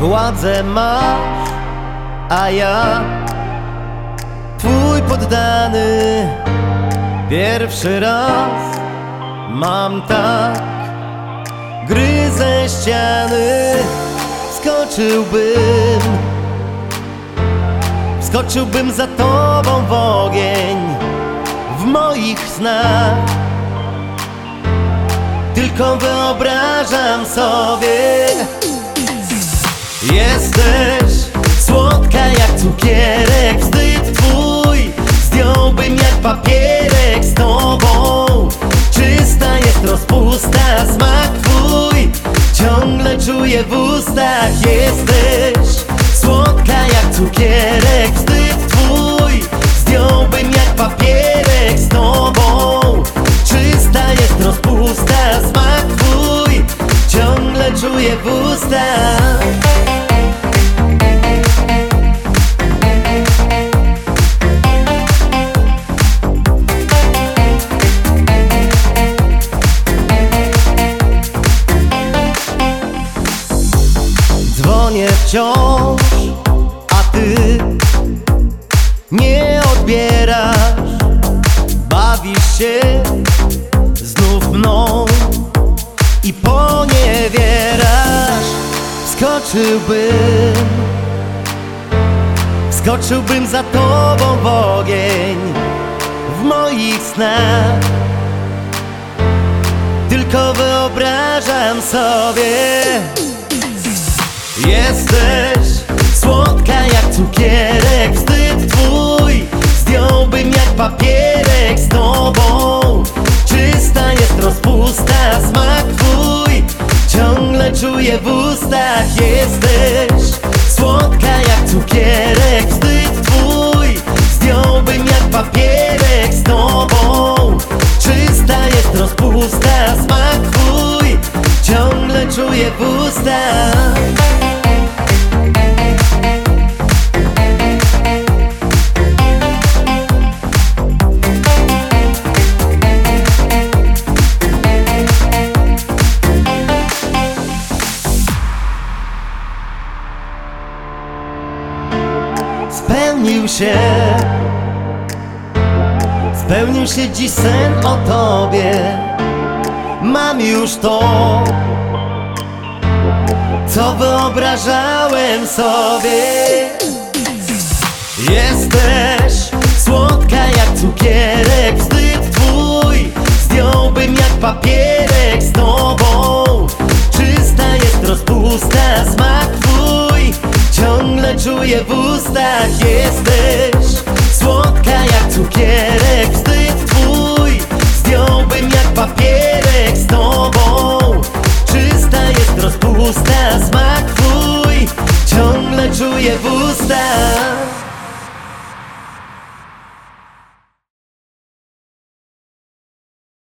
Władzę masz, a ja twój poddany. Pierwszy raz mam tak, gryzę ściany. Wskoczyłbym za tobą w ogień w moich snach. Tylko wyobrażam sobie, jesteś słodka jak cukierek. Wstyd twój zdjąłbym jak papierek. Z tobą czysta jest rozpusta. Smak twój ciągle czuję w ustach. Jesteś słodka jak cukierek. Wstyd twój zdjąłbym jak papierek. Z tobą czysta jest rozpusta. Smak twój ciągle czuję w ustach. Dzwonię wciąż, a ty nie odbierasz. Bawisz się znów mną i poniewierasz. Wskoczyłbym za tobą w ogień w moich snach. Tylko wyobrażam sobie, jesteś słodka jak cukierek. Wstyd twój zdjąłbym jak papierek. Z tobą czysta jest rozpusta. Smak twój ciągle czuję w ustach. Jesteś słodka jak cukierek. Wstyd twój zdjąłbym jak papierek. Z tobą czysta jest rozpusta. Smak twój ciągle czuję w ustach. Spełnił się dziś sen o tobie. Mam już to, co wyobrażałem sobie. Jesteś słodka jak cukierek. Wstyd twój zdjąłbym jak papierek. Z tobą czysta jest rozpusta. Smak twój ciągle czuję w ustach. Jesteś słodka jak cukierek. Wstyd twój zdjąłbym jak papierek. Z tobą czysta jest rozpusta. Smak twój ciągle czuję w ustach.